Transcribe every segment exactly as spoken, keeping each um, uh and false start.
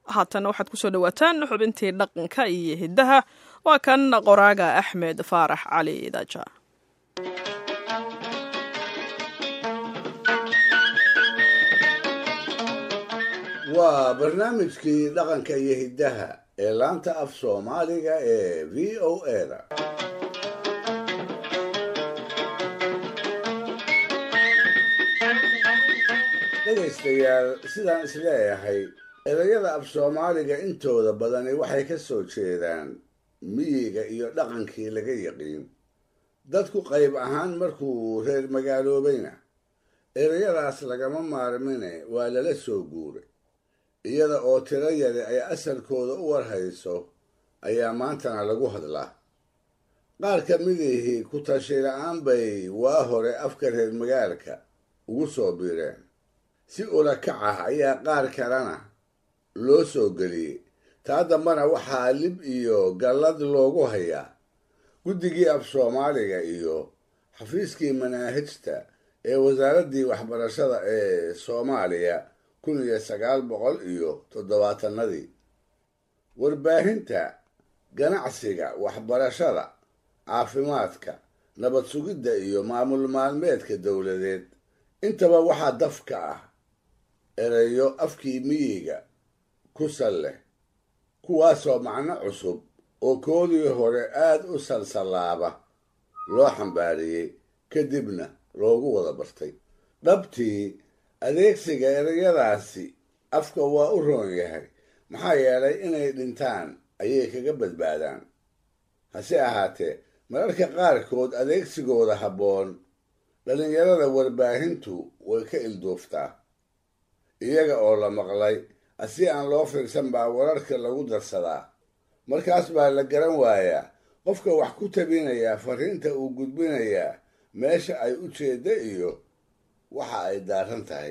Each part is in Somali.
haatan waxaad ku soo dhawaataan xubintii dhaqanka iyo hiddaha waa kan qoraaga axmed faarax cali daja. waa barnaamijkii dhaqanka iyo hiddaha ee laanta af soomaaliga ee v o a-da. dhegaystayaal, sidaan isleeyahay erayada af soomaaliga intooda badani waxay ka soo jeedaan miyiga iyo dhaqankii laga yaqiin. dadku qayb ahaan markuu reer magaaloobayna erayadaas lagama maarmine waa lala soo guuray, iyada oo tiro yari ay asalkooda u warhayso ayaa maantana lagu hadlaa. qaar ka midihii ku tashi la-aan bay waa hore afka reer magaalka ugu soo biireen, si ula kac ah ayaa qaar kalena loo soo geliyey. taa dambana waxaa lib iyo gallad loogu hayaa guddigii af soomaaliga iyo xafiiskii manaahijta ee wasaaraddii waxbarashada ee soomaaliya kun iyo sagaal boqol iyo toddobaatanadii. warbaahinta, ganacsiga, waxbarashada, caafimaadka, nabad sugidda iyo maamul maalmeedka dowladeed intaba waxaa dafka ah erayo afkii miyiga ku sal leh, kuwaasoo macno cusub oo koodii hore aad u salsallaaba loo xambaariyey, kadibna loogu wada bartay. dhabtii adeegsiga erayadaasi afka waa u roon yahay, maxaa yeelay inay dhintaan ayay kaga badbaadaan. hase ahaatee mararka qaarkood adeegsigooda habboon dhallinyarada warbaahintu way ka ilduuftaa. iyaga oo la maqlay asi aan loo fiirsan baa wararka lagu darsadaa. markaas baa la garan waayaa qofka wax ku tabinayaa fariinta uu gudbinayaa meesha ay u jeedda iyo waxa ay daaran tahay.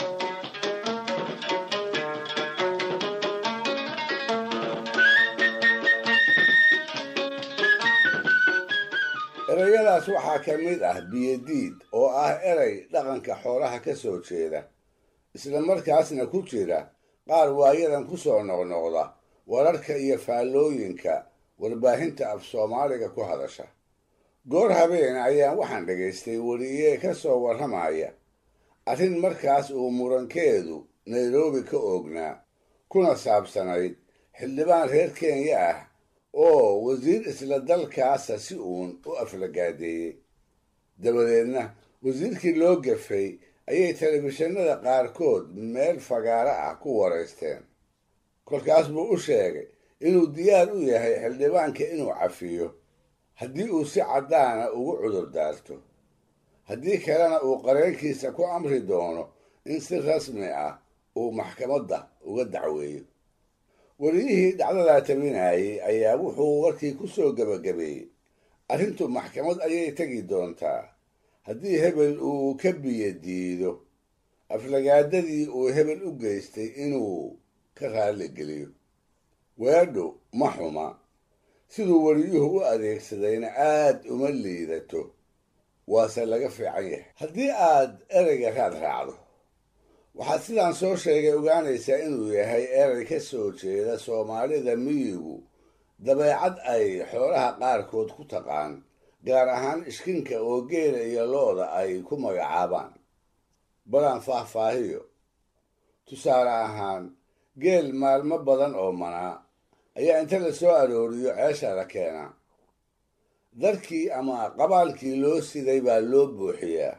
erayadaas waxaa ka mid ah biyadiid, oo ah eray dhaqanka xoolaha ka soo jeeda, isla markaasna ku jira qaar waayadan ku soo noqnoqda wararka iyo faallooyinka warbaahinta af soomaaliga ku hadasha. goor habeen ayaan waxaan dhagaystay weriye ka soo warramaya arrin markaas uu murankeedu nairobi ka oognaa, kuna saabsanayd xildhibaan reer kenya ah oo wasiir isla dalkaasa si uun u aflagaadeeyey. dabadeedna wasiirkii loo gafay ayay telefishinada qaarkood meel fagaaro ah ku waraysteen. kolkaas buu u sheegay inuu diyaar u yahay xildhibaanka inuu cafiyo haddii uu si caddaana ugu cudur daarto, haddii kalena uu qareenkiisa ku amri doono in si rasmi ah uu maxkamadda uga dacweeyo. weliyihii dhacdadaa tabinayay ayaa wuxuu warkii ku soo gebagabeeyey arrintu maxkamad ayay tegi doontaa haddii hebel uu ka biyo diido aflagaadadii uu hebel u geystay inuu ka raalli geliyo. weedhu ma xuma, siduu weliyuhu u adeegsadayna aad uma liidato, waase laga fiican yahay. haddii aad ereyga raad raacdo waxaad sidaan soo sheegay ogaanaysaa inuu yahay erey ka soo jeeda soomaalida miyigu dabeecad ay xoolaha qaarkood ku taqaan, gaar ahaan ishkinka oo geela iyo looda ay ku magacaabaan. balaan faahfaahiyo. tusaale ahaan, geel maalmo badan oo manaa ayaa inta la soo arooriyo ceesha la keenaa. darkii ama qabaalkii loo siday baa loo buuxiyaa,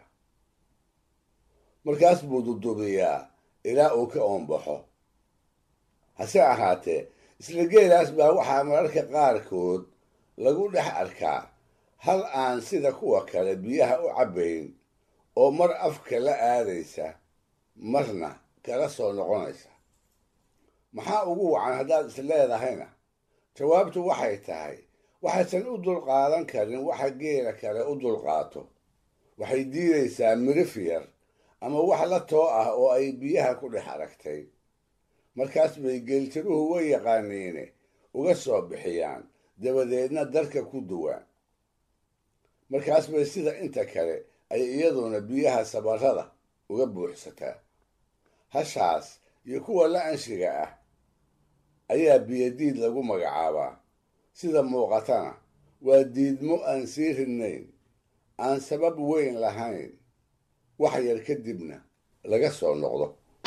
markaas buu dudubiyaa ilaa uu ka oonbaxo. hase ahaatee isla geelaas baa waxaa mararka qaarkood lagu dhex arkaa hal aan sida kuwa kale biyaha u cabbayn oo mar afka la aadaysa marna kala soo noqonaysa. maxaa ugu wacan haddaad is leedahayna jawaabtu waxay tahay waxaysan u dulqaadan karin waxa geela kale u dulqaato. waxay diidaysaa mirif yar ama wax la too ah oo ay biyaha ku dhex aragtay. markaas bay geeltiruhu way yaqaaniine uga soo bixiyaan, dabadeedna darka ku duwaan. markaas bay sida inta kale ay iyaduna biyaha sabarrada uga buuxsataa. hashaas iyo kuwa la anshiga ah ayaa biyadiid lagu magacaabaa. sida muuqatana waa diidmo aan sii ridnayn, aan sabab weyn lahayn, wax yar kadibna laga soo noqdo.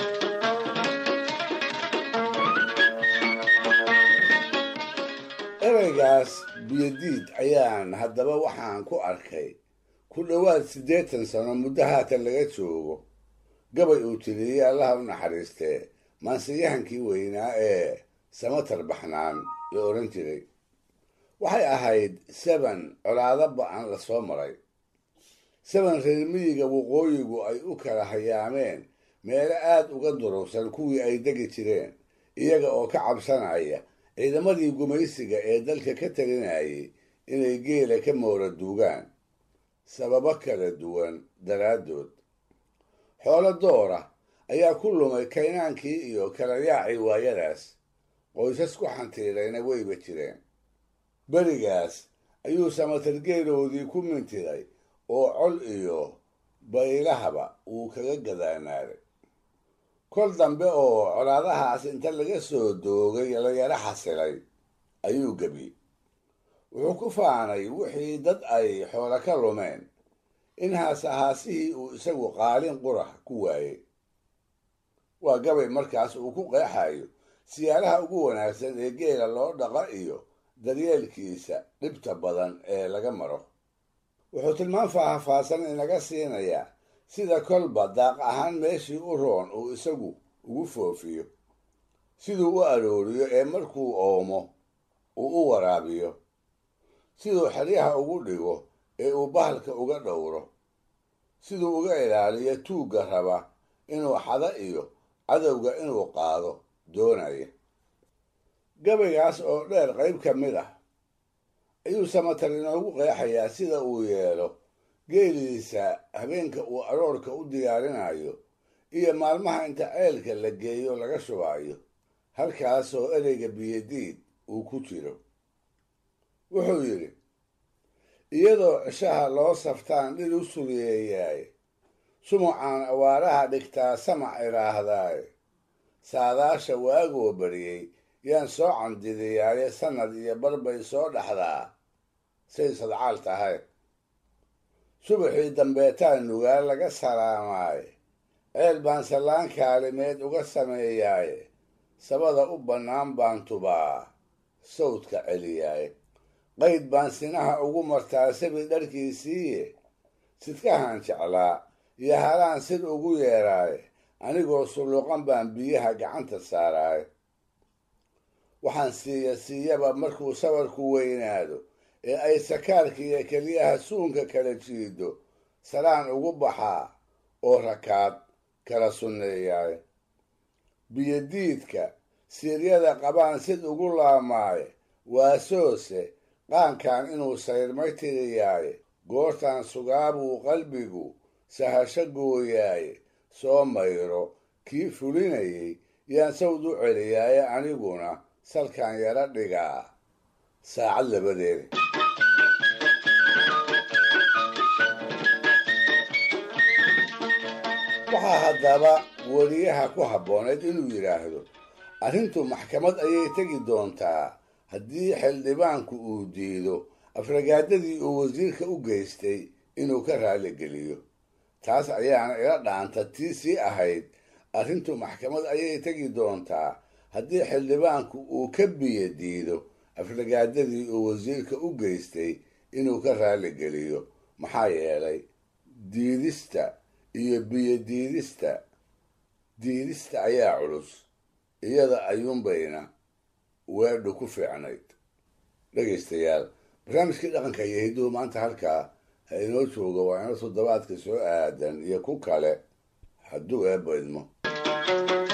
ereygaas biyadiid ayaan haddaba waxaan ku arkay ku dhowaad siddeetan sano muddo haatan laga joogo gabay uu tiriyey allaha u naxariistee maansiyahankii weynaa ee samatar baxnaan la odhan jiray. waxay ahayd saban colaado ba-an la soo maray, saban reer miyiga waqooyigu ay u kala hayaameen meelo aad uga durugsan kuwii ay degi jireen, iyaga oo ka cabsanaya ciidamadii gumaysiga ee dalka ka talinayay inay geela ka moora duugaan sababo kala duwan daraaddood. xoolo doora ayaa ku lumay kaynaankii iyo kala yaacii waayadaas, qoysas ku xantiirayna weyba jireen. berigaas ayuu samatar geeloodii ku mintiday oo col iyo baylahaba uu kaga gadaanaaday. kol dambe oo colaadahaas inta laga soo doogay la yara xasilay ayuu gebi wuxuu ku faanay wixii dad ay xoolo ka lumeen in haasahaasihii uu isagu qaalin qurax ku waayey. waa gabay markaas uu ku qeexayo siyaalaha ugu wanaagsan ee geela loo dhaqa iyo daryeelkiisa dhibta badan ee laga maro. wuxuu tilmaan faahfaahsan inaga siinayaa sida kolba daaq ahaan meeshii u roon uu isagu ugu foofiyo, siduu u arooriyo ee markuu oomo uu u waraabiyo, siduu xeryaha ugu dhigo ee uu bahalka uga dhowro, siduu uga ilaaliyo tuugga raba inuu xada iyo cadowga inuu qaado doonaya. gabaygaas oo dheer qayb ka mid ah ayuu samatar inoogu qeexayaa sida uu yeelo geeliisa habeenka uu aroorka u diyaarinayo iyo maalmaha inta ceelka la geeyo laga shubaayo, halkaasoo ereyga biyadiid uu ku jiro. wuxuu yidhi, iyadoo cishaha loo saftaan dhil u suliyeeyaay, sumucaan awaaraha dhigtaa samac idhaahdaaye, saadaasha waagoo bariyey yaan soo candidiyaaye sannad iyo barbay soo dhaxdaa say sadcaal tahay. subaxii dambeetaan nugaal laga salaamaaye, ceel baan sallaan kaalimeed uga sameeyaaye, sabada u bannaan baan tubaa sawdka celiyaaye, qayd baan sinaha ugu martaa sabi dharkiisiiye, sidkahaan jeclaa iyo halaan sid ugu yeeraaye, anigoo sulluqan baan biyaha gacanta saaraaye. waxaan siiya siiyaba markuu sabarku weynaado ee ay sakaarka iyo keliyaha suunka kala jiido, salaan ugu baxaa oo rakaad kala sunneeyaaye. biyadiidka siiryada qabaan sid ugu laamaaye, waasoose qaankan inuu sayrmay tiriyaaye, goortaan sugaabuu qalbigu sahasho gooyaaye, soo mayro kii fulinayay yaan sawd u celiyaaye, aniguna salkaan yara dhigaa saacad labadeeda. waxaa haddaba weriyaha ku habbooneed inuu yidhaahdo, arrintu maxkamad ayay tegi doontaa haddii xildhibaanku uu diido afragaadadii uu wasiirka u geystay inuu ka raaligeliyo. taas ayaana ila dhaanta tii sii ahayd, arrintu maxkamad ayay tegi doontaa haddii xildhibaanku uu ka biyo diido afragaadadii uu wasiirka u geystay inuu ka raaligeliyo. maxaa yeelay diidista iyo biyo diidista diidista ayaa culus, iyada ayuunbayna weedhu ku fiicnayd. dhegaystayaal, barnaamijkii dhaqanka iyo hidduhu maanta halkaa ha inoo jooga. waa ina toddobaadka soo aadan iyo ku kale hadduu eebba idmo.